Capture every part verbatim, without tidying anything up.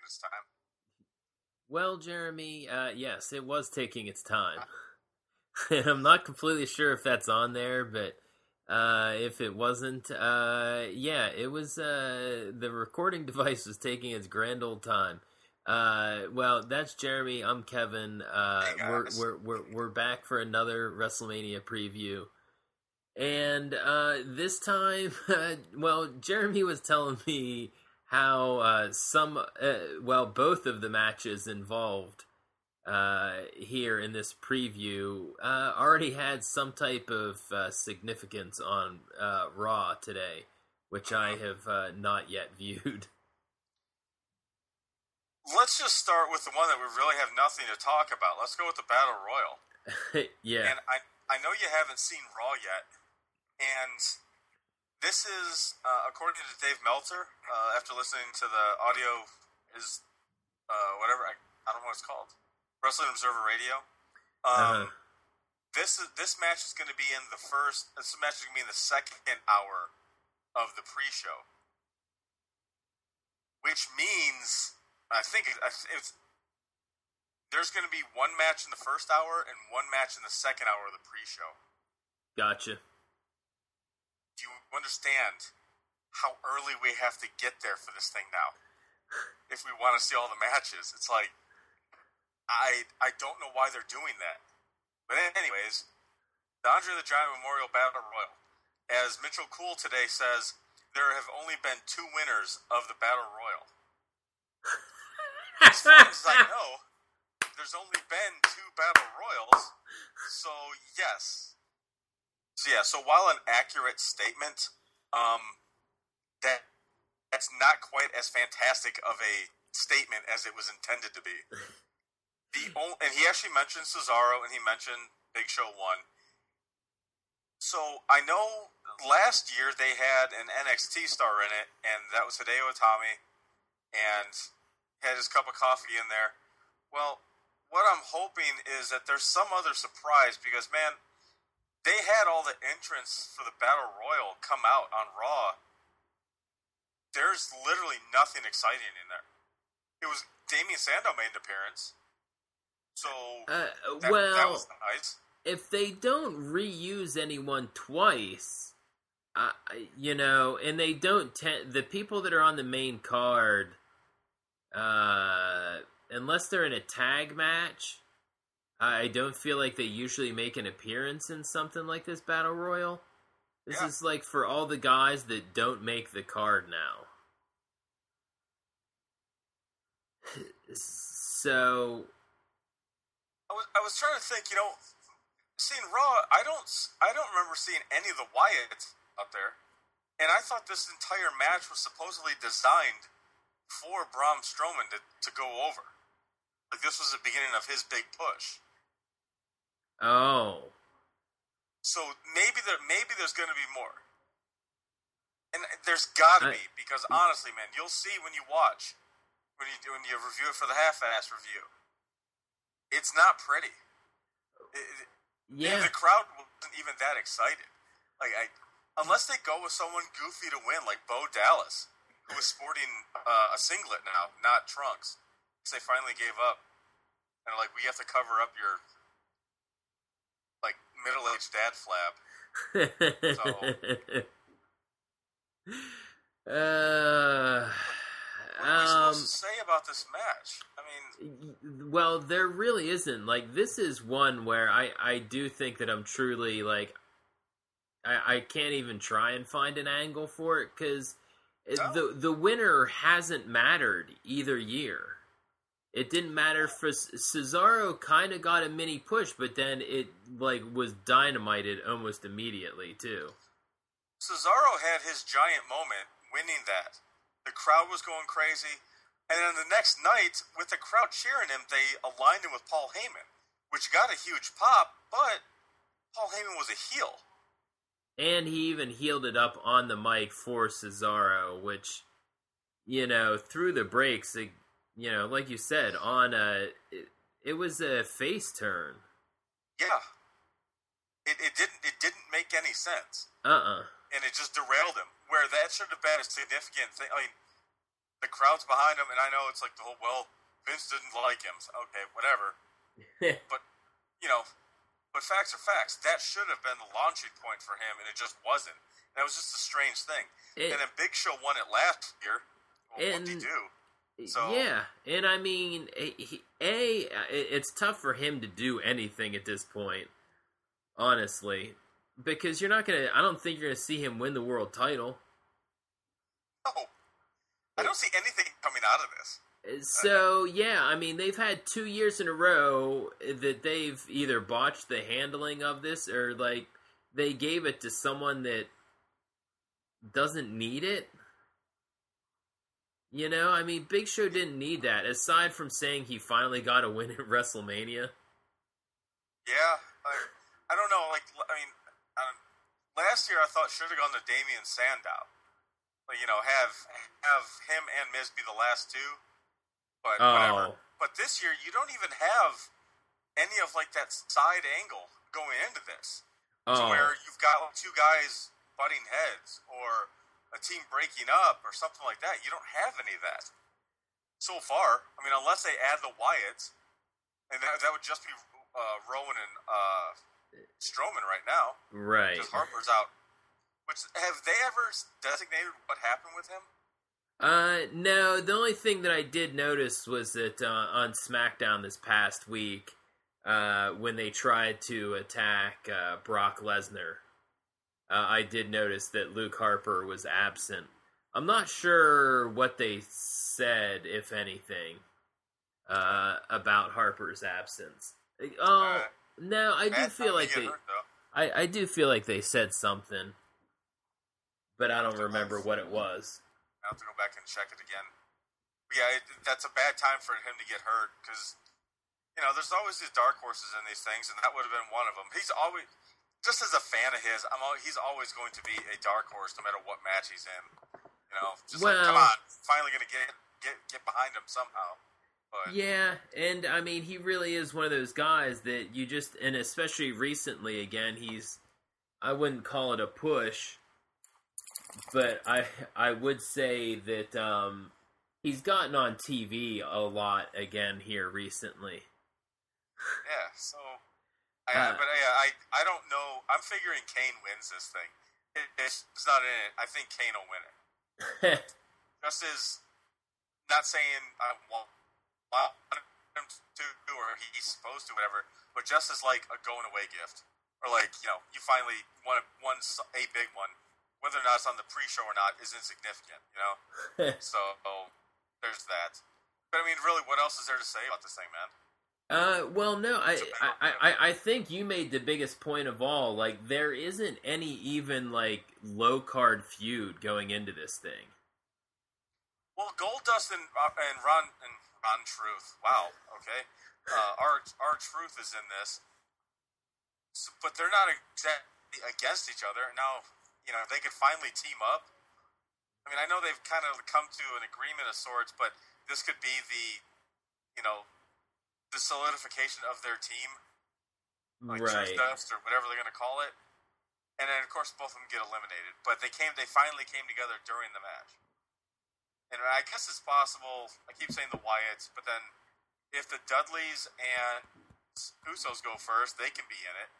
taking its time. Well, Jeremy, uh, yes, it was taking its time. And I'm not completely sure if that's on there, but uh, if it wasn't, uh, yeah, it was, uh, the recording device was taking its grand old time. Uh, well, that's Jeremy, I'm Kevin, uh, Hey, we're, guys. we're, we're, we're back for another WrestleMania preview. And, uh, this time, uh, well, Jeremy was telling me how uh, some, uh, well, both of the matches involved uh, here in this preview uh, already had some type of uh, significance on uh, Raw today, which I have uh, not yet viewed. Let's just start with the one that we really have nothing to talk about. Let's go with the Battle Royal. Yeah. And I, I know you haven't seen Raw yet, and this is, uh, according to Dave Meltzer, uh, after listening to the audio, is uh, whatever, I, I don't know what it's called, Wrestling Observer Radio. Um, uh-huh. This is this match is going to be in the first, this match is going to be in the second hour of the pre-show. Which means, I think it, it's, there's going to be one match in the first hour and one match in the second hour of the pre-show. Gotcha. Do you understand how early we have to get there for this thing now? If we want to see all the matches, it's like, I I don't know why they're doing that. But anyways, the Andre the Giant Memorial Battle Royal. As Mitchell Cool today says, there have only been two winners of the Battle Royal. As far as I know, there's only been two Battle Royals. So, yes. So yeah, so while an accurate statement, um, that that's not quite as fantastic of a statement as it was intended to be. The only, and he actually mentioned Cesaro and he mentioned Big Show one. So I know last year they had an N X T star in it, and that was Hideo Itami, and had his cup of coffee in there. Well, what I'm hoping is that there's some other surprise because, man, they had all the entrants for the Battle Royal come out on Raw. There's literally nothing exciting in there. It was Damian Sandow made an appearance. So, uh, that, well, that was nice. If they don't reuse anyone twice, uh, you know, and they don't, te- the people that are on the main card, uh, unless they're in a tag match, I don't feel like they usually make an appearance in something like this Battle Royal. This yeah. is like for all the guys that don't make the card now. So, I was I was trying to think. You know, seeing Raw, I don't I don't remember seeing any of the Wyatts out there, and I thought this entire match was supposedly designed for Braun Strowman to to go over. Like this was the beginning of his big push. Oh. So maybe there maybe there's going to be more. And there's got to I, be because honestly, man, you'll see when you watch when you when you review it for the half-ass review. It's not pretty. It, yeah. The crowd wasn't even that excited. Like I unless they go with someone goofy to win like Bo Dallas, who is sporting uh, a singlet now, not trunks. Because they finally gave up. And like we have to cover up your like middle-aged dad flab. So, uh, what are we um, supposed to say about this match? I mean, well, there really isn't. Like, this is one where I, I do think that I'm truly like, I, I can't even try and find an angle for it because no. the the winner hasn't mattered either year. It didn't matter for Cesaro. Kind of got a mini push, but then it like was dynamited almost immediately too. Cesaro had his giant moment winning that. The crowd was going crazy, and then the next night, with the crowd cheering him, they aligned him with Paul Heyman, which got a huge pop. But Paul Heyman was a heel, and he even healed it up on the mic for Cesaro, which, you know, through the breaks. It, You know, like you said, on a it, it was a face turn. Yeah, it it didn't it didn't make any sense. Uh uh And it just derailed him. Where that should have been a significant thing. I mean, the crowd's behind him, and I know it's like the whole, well, Vince didn't like him. So, okay, whatever. But, you know, but facts are facts. That should have been the launching point for him, and it just wasn't. That was just a strange thing. It, and then Big Show won it last year. Well, what did he do? So, yeah, and I mean, he, A, it's tough for him to do anything at this point, honestly. Because you're not going to, I don't think you're going to see him win the world title. No. I don't see anything coming out of this. So, yeah, I mean, they've had two years in a row that they've either botched the handling of this or, like, they gave it to someone that doesn't need it. You know, I mean, Big Show didn't need that, aside from saying he finally got a win at WrestleMania. Yeah, I, I don't know, like, I mean, I don't, last year I thought should have gone to Damian Sandow. But, you know, have have him and Miz be the last two. But oh. whatever. But this year, you don't even have any of, like, that side angle going into this. Oh. To where you've got like, two guys butting heads, or a team breaking up, or something like that. You don't have any of that. So far, I mean, unless they add the Wyatts, and that, that would just be uh, Rowan and uh, Strowman right now. Right. Because Harper's out. Which, have they ever designated what happened with him? Uh, no, the only thing that I did notice was that uh, on SmackDown this past week, uh, when they tried to attack uh, Brock Lesnar, uh, I did notice that Luke Harper was absent. I'm not sure what they said, if anything, uh, about Harper's absence. Oh, uh, no, I do feel like they... Hurt, I, I do feel like they said something, but I don't remember what it was. I have to go back and check it again. But yeah, it, that's a bad time for him to get hurt because, you know, there's always these dark horses in these things, and that would have been one of them. He's always, just as a fan of his, I'm always, he's always going to be a dark horse no matter what match he's in. You know, just well, like, come on, finally going to get, get get behind him somehow. But, yeah, and I mean, he really is one of those guys that you just, and especially recently, again, he's, I wouldn't call it a push, but I I would say that um, he's gotten on T V a lot again here recently. Yeah, so I, uh, but yeah, I I don't know. I'm figuring Kane wins this thing. It, it's, it's not in it. I think Kane will win it. Just as not saying I want him to or he's supposed to, whatever. But just as like a going away gift, or like you know, you finally won won a big one. Whether or not it's on the pre-show or not is insignificant, you know? so, oh, there's that. But, I mean, really, what else is there to say about this thing, man? Uh, well, no, I, I, I, I think you made the biggest point of all. Like, there isn't any even, like, low-card feud going into this thing. Well, Goldust and, uh, and Ron and Ron Truth, wow, okay? Uh, our, our Truth is in this. So, but they're not exactly against each other. Now... You know, if they could finally team up. I mean, I know they've kind of come to an agreement of sorts, but this could be the, you know, the solidification of their team. Like right. Dust or whatever they're going to call it. And then, of course, both of them get eliminated. But they came, they finally came together during the match. And I guess it's possible, I keep saying the Wyatts, but then if the Dudleys and Usos go first, they can be in it.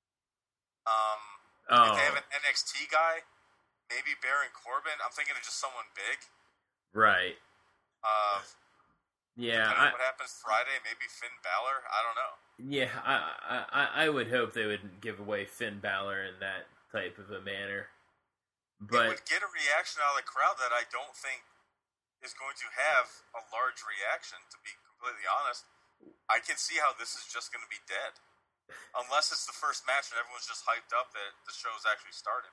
Um... Oh. If they have an N X T guy, maybe Baron Corbin. I'm thinking of just someone big. Right. Uh, yeah. I, what happens Friday? Maybe Finn Balor? I don't know. Yeah, I, I I would hope they would give away Finn Balor in that type of a manner. But it would get a reaction out of the crowd that I don't think is going to have a large reaction, to be completely honest. I can see how this is just going to be dead. Unless it's the first match and everyone's just hyped up that the show's actually started.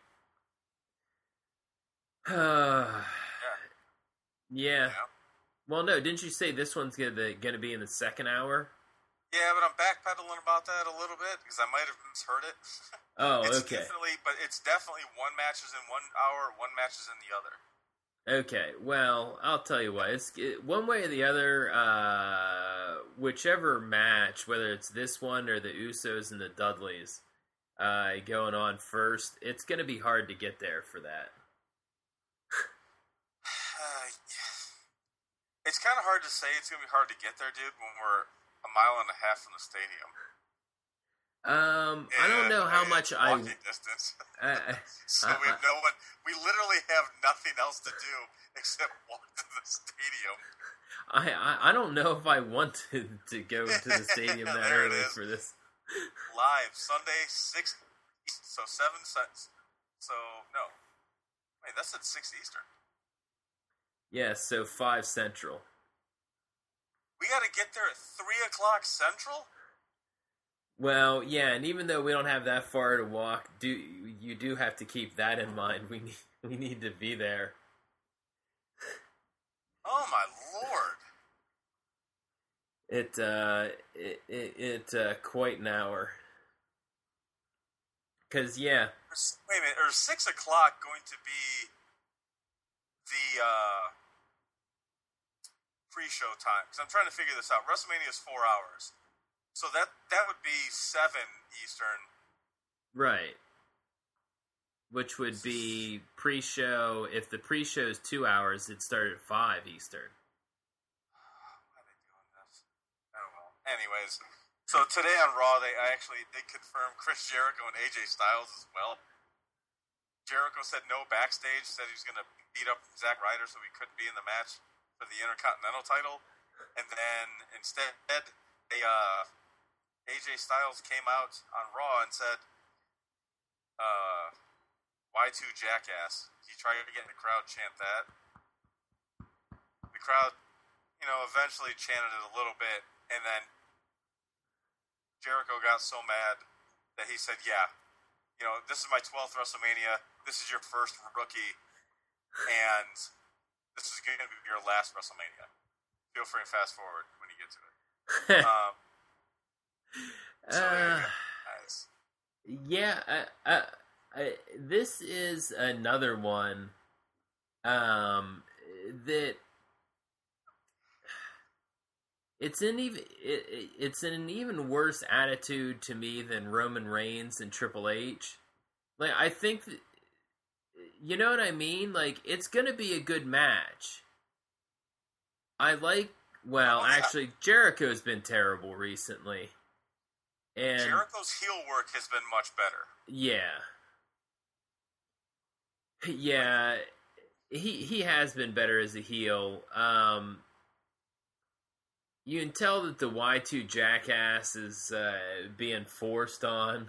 Uh, yeah. yeah. You know? Well, no, didn't you say this one's going to going to be in the second hour? Yeah, but I'm backpedaling about that a little bit because I might have misheard it. Oh, it's okay. Definitely, but it's definitely one match is in one hour, one match is in the other. Okay, well, I'll tell you what. It's it, one way or the other. Uh, whichever match, whether it's this one or the Usos and the Dudleys, uh, going on first, it's going to be hard to get there for that. Uh, it's kind of hard to say it's going to be hard to get there, dude, when we're a mile and a half from the stadium. Um, yeah, I don't know how yeah, much I. Walking distance. Uh, so uh, we have no one. We literally have nothing else to do except walk to the stadium. I, I, I don't know if I want to, to go to the stadium that There it early is. for this. Live Sunday six, so seven cents. So no, wait, that's at six Eastern. Yeah, so five Central. We got to get there at three o'clock Central. Well, yeah, and even though we don't have that far to walk, do you do have to keep that in mind? We need we need to be there. Oh my lord! It uh, it it, it uh, quite an hour. Cause yeah. Wait a minute, or six o'clock going to be the uh, pre-show time? Because I'm trying to figure this out. WrestleMania is four hours. So that that would be seven Eastern. Right. Which would be pre-show. If the pre-show is two hours, it started at five Eastern. Why are they doing this? Oh well. Anyways, so today on Raw, they I actually did confirm Chris Jericho and A J Styles as well. Jericho said no backstage. Said he was going to beat up Zack Ryder, so he couldn't be in the match for the Intercontinental title. And then instead, they uh. A J Styles came out on Raw and said, uh, Y two jackass. He tried to get the crowd chant that. The crowd, you know, eventually chanted it a little bit, and then Jericho got so mad that he said, yeah, you know, this is my twelfth WrestleMania. This is your first rookie, and this is going to be your last WrestleMania. Feel free to fast forward when you get to it. um, So, uh, nice. Yeah, I, I, I, this is another one um, that it's an even it, it's an even worse attitude to me than Roman Reigns and Triple H. Like, I think that, you know what I mean? Like, it's gonna be a good match. I like. Well, Oh, yeah. actually, Jericho's been terrible recently. And Jericho's heel work has been much better. Yeah. Yeah. He he has been better as a heel. Um, you can tell that the Y two jackass is uh, being forced on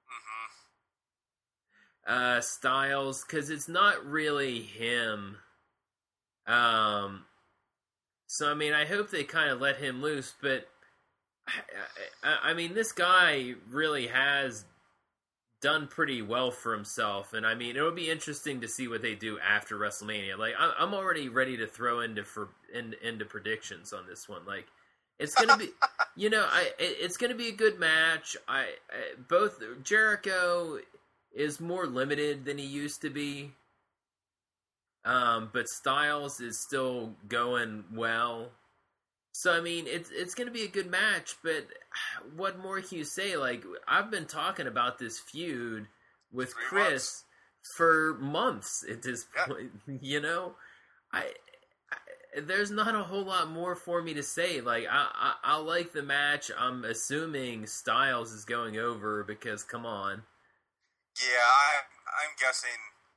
Mm-hmm. uh, Styles, because it's not really him. Um, so, I mean, I hope they kind of let him loose, but I, I mean, this guy really has done pretty well for himself, and I mean, it'll be interesting to see what they do after WrestleMania. Like, I'm already ready to throw into for in, into predictions on this one. Like, it's gonna be, you know, I it's gonna be a good match. I, I both Jericho is more limited than he used to be, um, but Styles is still going well. So, I mean, it's it's going to be a good match, but what more can you say? Like, I've been talking about this feud with Three Chris months. for months at this Yeah. point, you know? I, I there's not a whole lot more for me to say. Like, I, I, I like the match. I'm assuming Styles is going over because, come on. Yeah, I, I'm guessing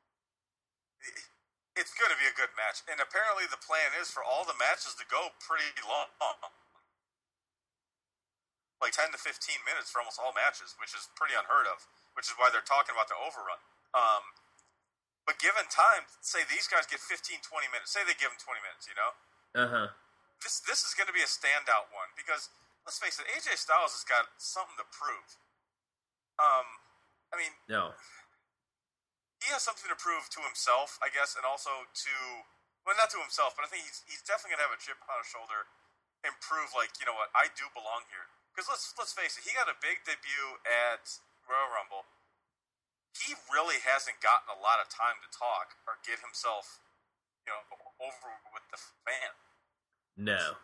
it's going to be a good match. And apparently the plan is for all the matches to go pretty long. Like ten to fifteen minutes for almost all matches, which is pretty unheard of, which is why they're talking about the overrun. Um, but given time, say these guys get fifteen, twenty minutes. Say they give them twenty minutes, you know? Uh-huh. This this is going to be a standout one because, let's face it, A J Styles has got something to prove. Um, I mean... No. He has something to prove to himself, I guess, and also to, well, not to himself, but I think he's he's definitely gonna have a chip on his shoulder and prove, like, you know what, I do belong here. Because let's let's face it, he got a big debut at Royal Rumble. He really hasn't gotten a lot of time to talk or get himself, you know, over with the fan. No.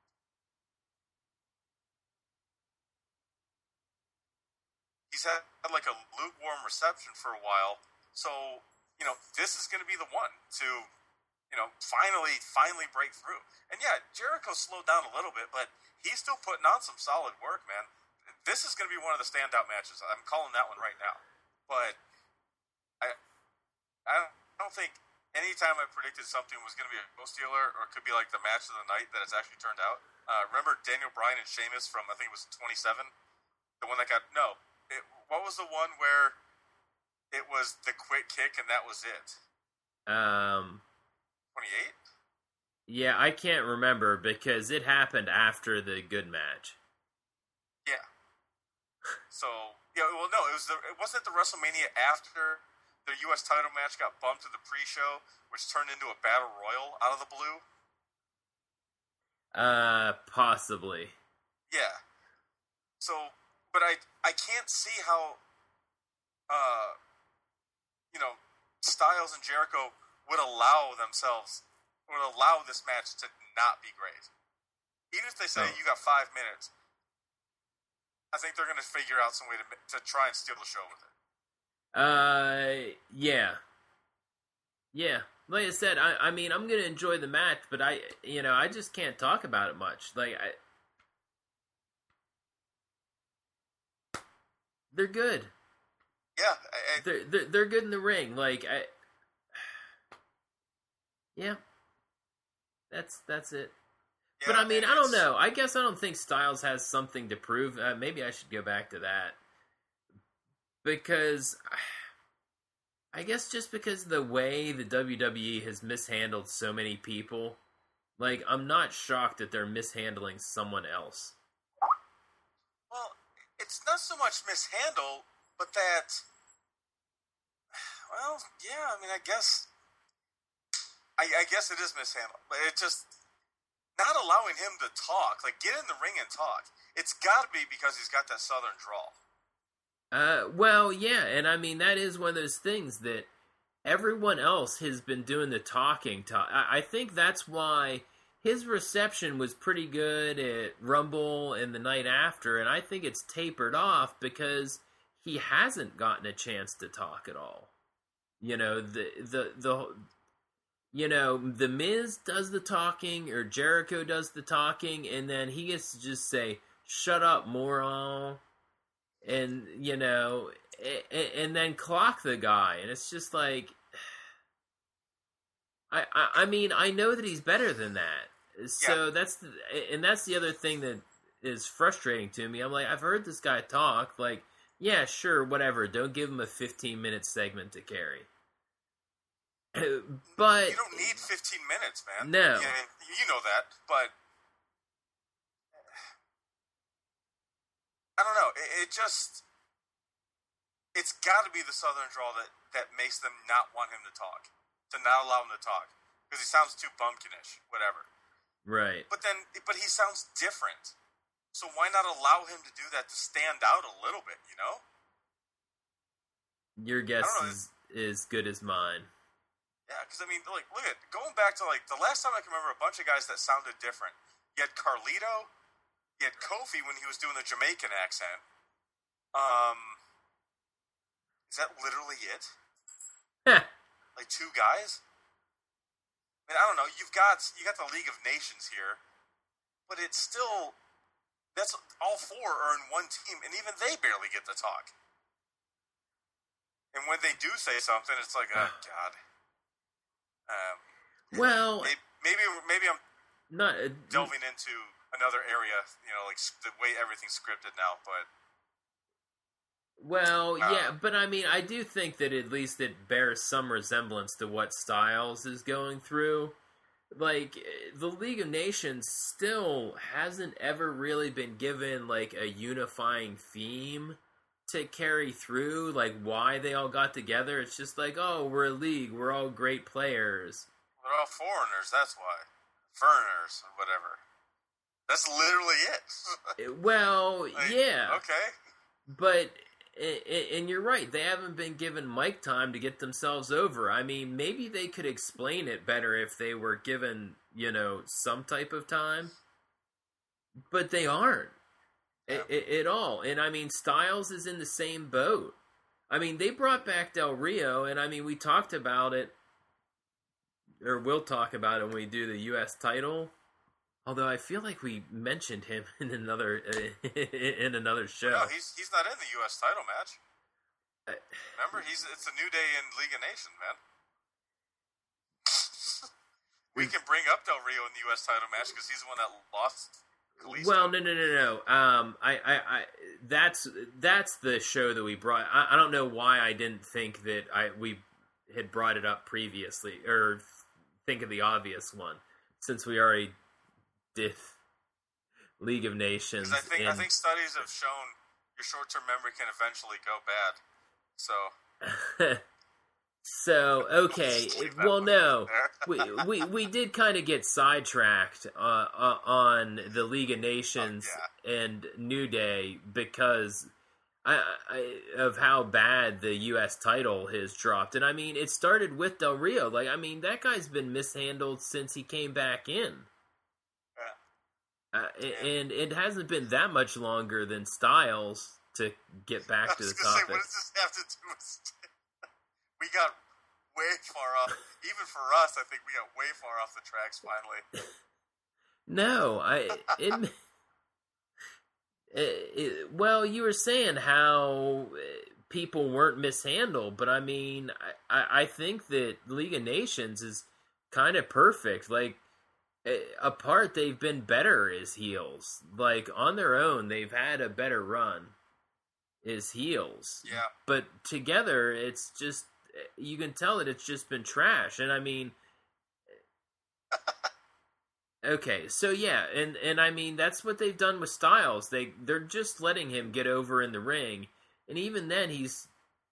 He's had like a lukewarm reception for a while. So, you know, this is going to be the one to you know, finally, finally break through. And yeah, Jericho slowed down a little bit, but he's still putting on some solid work, man. This is going to be one of the standout matches. I'm calling that one right now. But I, I don't think anytime I predicted something was going to be a Go Stealer or it could be like the match of the night that it's actually turned out. Uh, remember Daniel Bryan and Sheamus from, I think it was twenty-seven? The one that got, no. It, what was the one where it was the quick kick and that was it? Um, twenty-eight? Yeah, I can't remember because it happened after the good match. Yeah. So, yeah, well, no, it was the, it wasn't the WrestleMania after the U S title match got bumped to the pre-show, which turned into a battle royal out of the blue. Uh, possibly. Yeah. So, but I I can't see how, uh, you know, Styles and Jericho would allow themselves, would allow this match to not be great. Even if they say, oh. you got five minutes, I think they're going to figure out some way to to try and steal the show with it. Uh, yeah. Yeah. Like I said, I, I mean, I'm going to enjoy the match, but I, you know, I just can't talk about it much. Like, I... They're good. Yeah. I, I, they're, they're, they're good in the ring. Like, I... Yeah. That's, that's it. Yeah, but I mean, I don't know. I guess I don't think Styles has something to prove. Uh, maybe I should go back to that. Because... I guess just because of the way the W W E has mishandled so many people, like, I'm not shocked that they're mishandling someone else. Well, it's not so much mishandle, but that, well, yeah, I mean, I guess, I, I guess it is mishandle, but it just, not allowing him to talk, like, get in the ring and talk. It's got to be because he's got that southern drawl. Uh, well, yeah, and I mean, that is one of those things that everyone else has been doing the talking. To- I-, I think that's why his reception was pretty good at Rumble and the night after, and I think it's tapered off because he hasn't gotten a chance to talk at all. You know, the, the, the, you know, The Miz does the talking, or Jericho does the talking, and then he gets to just say, "Shut up, moron." And, you know, and then clock the guy. And it's just like, I, I, I mean, I know that he's better than that. So yeah. that's, the, and that's the other thing that is frustrating to me. I'm like, I've heard this guy talk. Like, yeah, sure, whatever. Don't give him a fifteen minute segment to carry. But you don't need fifteen minutes, man. No. Yeah, you know that, but I don't know. It, it just, it's got to be the southern drawl that, that makes them not want him to talk, to not allow him to talk, because he sounds too bumpkinish, whatever. Right. But then, but he sounds different. So why not allow him to do that to stand out a little bit, you know? Your guess is as good as mine. Yeah, because I mean, like, look at, going back to like, the last time I can remember a bunch of guys that sounded different. You had Carlito. You had Kofi when he was doing the Jamaican accent. Um, is that literally it? Like two guys? I mean, I don't know. You've got you got the League of Nations here, but it's still, that's all four are in one team, and even they barely get to talk. And when they do say something, it's like, oh God. Um, well, maybe maybe, maybe I'm not uh, delving into another area, you know, like the way everything's scripted now, but well, uh, yeah, but I mean, I do think that at least it bears some resemblance to what Styles is going through. Like, the League of Nations still hasn't ever really been given, like, a unifying theme to carry through, like, why they all got together. It's just like, oh, we're a league, we're all great players. They're all foreigners, that's why. Foreigners, or whatever. That's literally it. Well, like, yeah. Okay. But, and you're right, they haven't been given mic time to get themselves over. I mean, maybe they could explain it better if they were given, you know, some type of time. But they aren't. Yeah. At, at all. And, I mean, Styles is in the same boat. I mean, they brought back Del Rio, and, I mean, we talked about it or we'll talk about it when we do the U S title. Although I feel like we mentioned him in another uh, in another show. No, he's he's not in the U S title match. I, Remember, he's it's a New Day in League of Nations, man. We can bring up Del Rio in the U S title match because he's the one that lost. Kalisto. Well, no, no, no, no. Um, I, I, I, that's that's the show that we brought. I, I don't know why I didn't think that I we had brought it up previously, or think of the obvious one, since we already did League of Nations. I think and... I think studies have shown your short-term memory can eventually go bad. So, so okay. Well, no, we, we we did kind of get sidetracked uh, uh, on the League of Nations oh, yeah. and New Day because I, I, of how bad the U S title has dropped. And I mean, it started with Del Rio. Like, I mean, that guy's been mishandled since he came back in. Uh, and it hasn't been that much longer than Styles to get back to the topic. Say, what does this have to do with? We got way far off. Even for us, I think we got way far off the tracks finally. No, I. It, it, it, well, you were saying how people weren't mishandled, but I mean, I, I, I think that League of Nations is kind of perfect. Like, apart, they've been better as heels. Like, on their own, they've had a better run as heels. Yeah. But together, it's just, you can tell that it's just been trash. And I mean, okay, so yeah, and, and I mean, that's what they've done with Styles. They, they're just letting him get over in the ring. And even then, he's...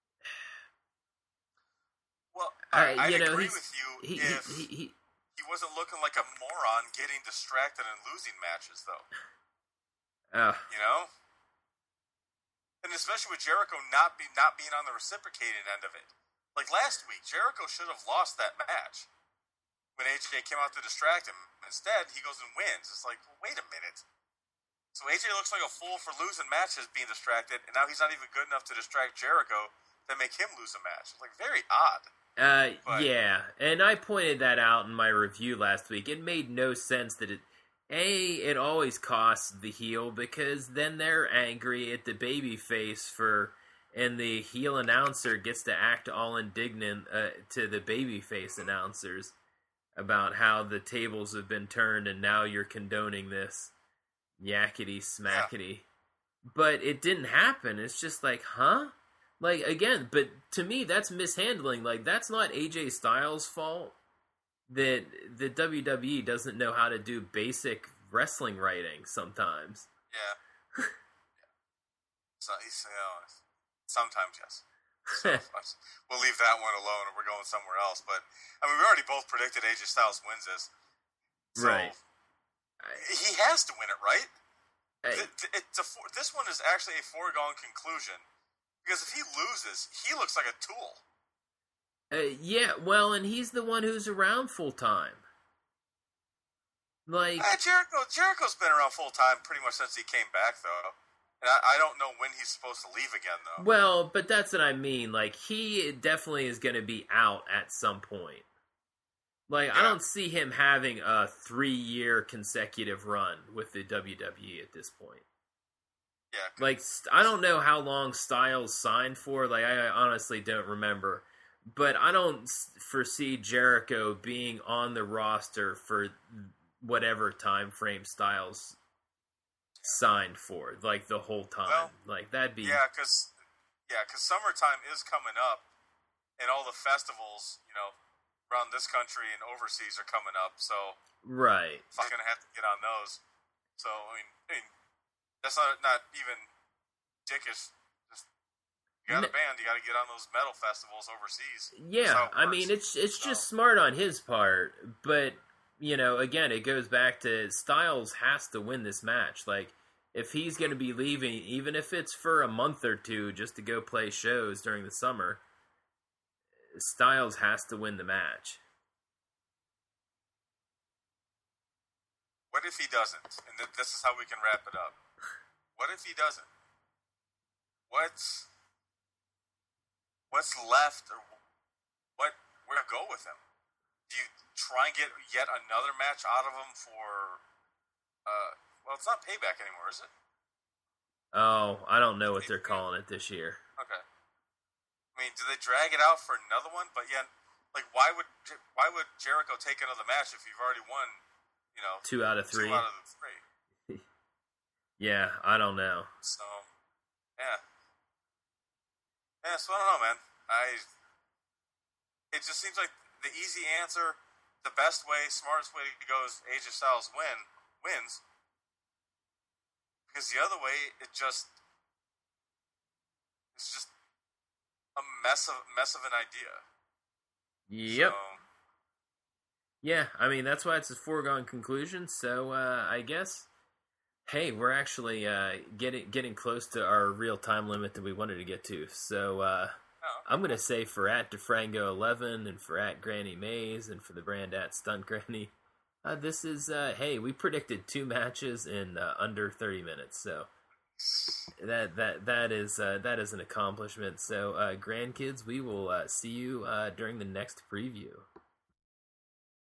Well, I, uh, I you know, agree with you he, if... He, he, he, He wasn't looking like a moron getting distracted and losing matches, though. Uh, you know? And especially with Jericho not be not being on the reciprocating end of it. Like last week, Jericho should have lost that match when A J came out to distract him. Instead, he goes and wins. It's like, well, wait a minute. So A J looks like a fool for losing matches being distracted, and now he's not even good enough to distract Jericho to make him lose a match. Like, very odd. Uh, but, yeah, and I pointed that out in my review last week. It made no sense that it, A, it always costs the heel because then they're angry at the babyface for, and the heel announcer gets to act all indignant uh, to the babyface announcers about how the tables have been turned and now you're condoning this yakety smackety. Yeah. But it didn't happen. It's just like, huh? Like, again, but to me, that's mishandling. Like, that's not A J Styles' fault that the W W E doesn't know how to do basic wrestling writing sometimes. Yeah. yeah. So, you know, sometimes, yes. So, we'll leave that one alone and we're going somewhere else. But, I mean, we already both predicted A J Styles wins this. So, right. He has to win it, right? Hey. It, it, it's a, this one is actually a foregone conclusion. Because if he loses, he looks like a tool. Uh, yeah, well, and he's the one who's around full time. Like uh, Jericho, Jericho's been around full time pretty much since he came back, though. And I, I don't know when he's supposed to leave again, though. Well, but that's what I mean. Like, he definitely is going to be out at some point. Like, yeah. I don't see him having a three-year consecutive run with the W W E at this point. Yeah. Like, I don't know how long Styles signed for. Like, I honestly don't remember. But I don't foresee Jericho being on the roster for whatever time frame Styles signed for. Like, the whole time. Well, like, that'd be... Yeah, because yeah, cause summertime is coming up. And all the festivals, you know, around this country and overseas are coming up. So... Right. I'm going to have to get on those. So, I mean... I mean That's not not even dickish. Just, you got a band, you got to get on those metal festivals overseas. Yeah, I mean, it's it's so. just smart on his part, but, you know, again, it goes back to Styles has to win this match. Like, if he's going to be leaving, even if it's for a month or two just to go play shows during the summer, Styles has to win the match. What if he doesn't? And th- this is how we can wrap it up. What if he doesn't? What's what's left, or what? Where to go with him? Do do you try and get yet another match out of them for? Uh, well, it's not Payback anymore, is it? Oh, I don't know what they're calling it this year. Okay. I mean, do they drag it out for another one? But yeah, like why would why would Jericho take another match if you've already won? You know, two out of three. Two out of the three. Yeah, I don't know. So, yeah, yeah. So I don't know, man. I. It just seems like the easy answer, the best way, smartest way to go is A J Styles win wins. Because the other way, it just it's just a mess of mess of an idea. Yep. So, yeah, I mean that's why it's a foregone conclusion. So uh, I guess, hey, we're actually uh, getting getting close to our real time limit that we wanted to get to. So uh, oh. I'm gonna say for at DeFrango eleven and for at Granny Mays and for the brand at Stunt Granny. Uh, this is, uh, hey, we predicted two matches in uh, under thirty minutes, so that that that is uh, that is an accomplishment. So, uh, grandkids, we will uh, see you uh, during the next preview.